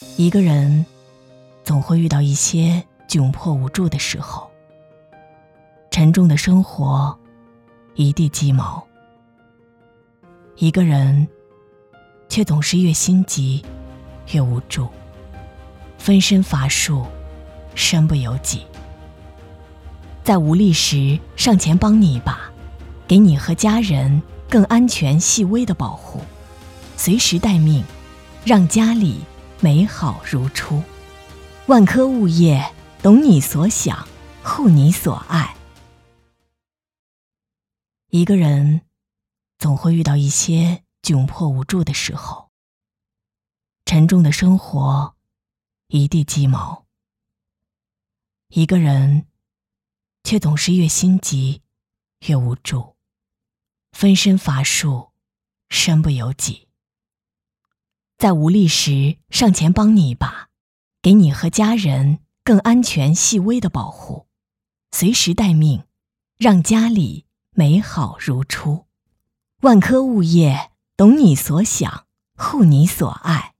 一个人总会遇到一些窘迫无助的时候，沉重的生活一地鸡毛。一个人却总是越心急越无助，分身乏术，身不由己。在无力时上前帮你一把，给你和家人更安全细微的保护，随时待命，让家里美好如初。万科物业懂你所想，护你所爱。一个人总会遇到一些窘迫无助的时候，沉重的生活一地鸡毛。一个人却总是越心急越无助，分身乏术，身不由己。在无力时上前帮你一把，给你和家人更安全细微的保护，随时待命，让家里美好如初。万科物业懂你所想，护你所爱。